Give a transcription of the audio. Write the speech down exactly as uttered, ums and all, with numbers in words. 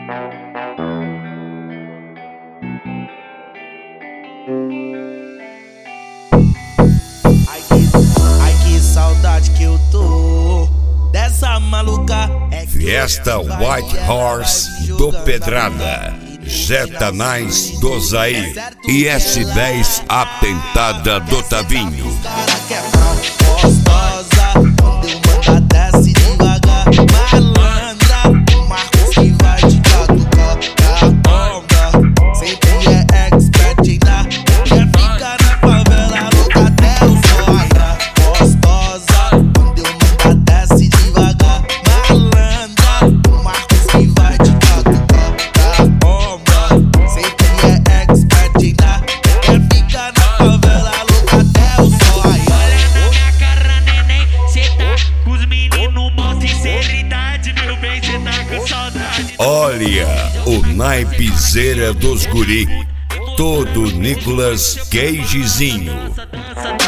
Ai que, ai que saudade que eu tô dessa maluca. É Fiesta White Horse do Pedrada, Jetta Nice do Zair e S dez Atentada do Tavinho. Cara que é mal gostosa, quando eu manda desce devagar. Malandra, o Marcos que vai de catuca da onda. Sempre é expert em dar, quer ficar na favela louca até o sol raiar. Gostosa, quando eu manda desce devagar. Malandra, o Marcos que vai de catuca da onda. Sempre é expert em dar, quer ficar na favela louca até o sol raiar. Olha na minha cara, neném, cê tá com os meninos, mó sinceridade, meu bem, cê tá com saudade. Olha o naipezeira dos guri, todo Nicolas Cagezinho. Dança, dança,